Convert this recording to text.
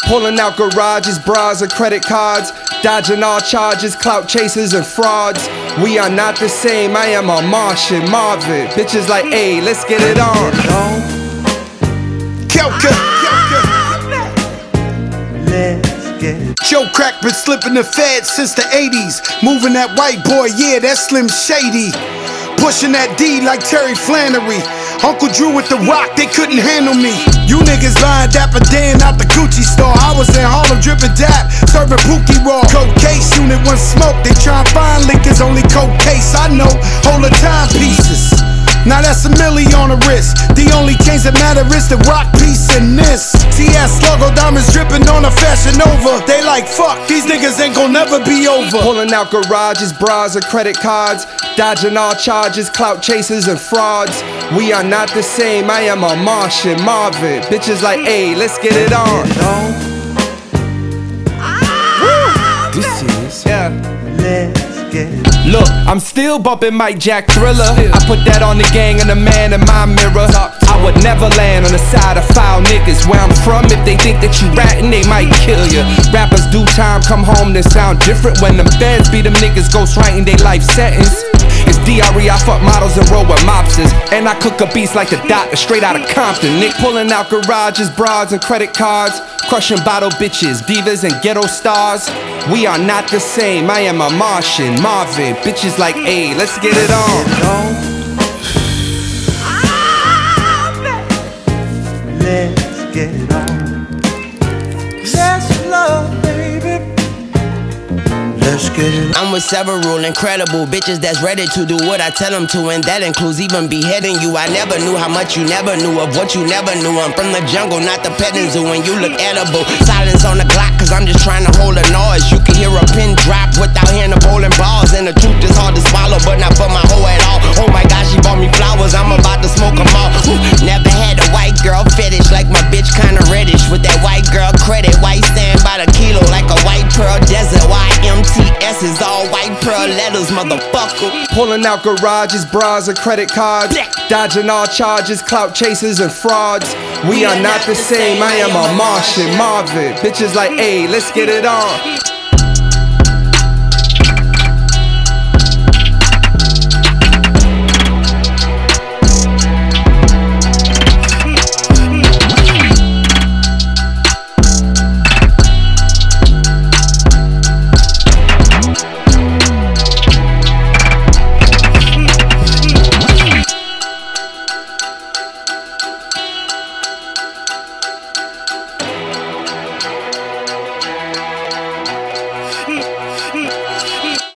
Pulling out garages, bras, and credit cards. Dodging all charges, clout chasers and frauds. We are not the same, I am a Martian, Marvin. Bitches like, hey, let's get it on. Kelka. Let's get it. Joe Crack been slipping the feds since the 80s. Moving that white boy, yeah, that's Slim Shady. Pushing that D like Terry Flannery. Uncle Drew with the rock, they couldn't handle me. You niggas lying Dapper Dan out the Gucci store. I was in Harlem dripping dap, serving Pookie Raw. Cold case, unit one smoke. They try and find liquors, only cold case. I know, hold the timepieces. Now that's a milli on the wrist. The only change that matter is the rock piece in this. TS logo diamonds dripping on a Fashion Nova. They like, fuck, these niggas ain't gon' never be over. Pulling out garages, bras, and credit cards. Dodging all charges, clout chasers and frauds. We are not the same, I am a Martian, Marvin. Bitches like, hey, let's get it on. This is, yeah. Let's get it. Look, I'm still bumping Mike Jack Thriller. I put that on the gang and the man in my mirror. I would never land on the side of foul niggas. Where I'm from, if they think that you ratting, they might kill you. Rappers do time, come home, they sound different. When them feds beat them niggas ghostwriting they life sentence. It's DRE, I fuck models and roll with mobsters. And I cook up beats like the doctor, straight out of Compton. Nick pulling out garages, broads, and credit cards. Crushing bottle bitches, divas, and ghetto stars. We are not the same, I am a Martian, Marvin. Bitches like, hey, let's get it on. Let's get it on. Let's love, baby. Let's get it on. I'm with several incredible bitches that's ready to do what I tell them to, and that includes even beheading you. I never knew how much you never knew of what you never knew. I'm from the jungle, not the petting zoo, and you look edible. Silence on the Glock, cause I'm just trying to hold a noise. You can hear a pin drop without hearing the bowling balls, and the truth is hard to swallow, but not for my hoe at all. Oh my gosh, she bought me flowers, I'm about to smoke them all. Never had a white girl fetish, like my bitch kinda reddish. With that white girl credit, white stand by the kilo, like a white pearl desert. YMTS is all white pearl letters, motherfucker. Pulling out garages, bras, and credit cards. Dodging all charges, clout chasers and frauds. We are not the same, I am a Martian, Marvin. Bitches like, hey, let's get it on.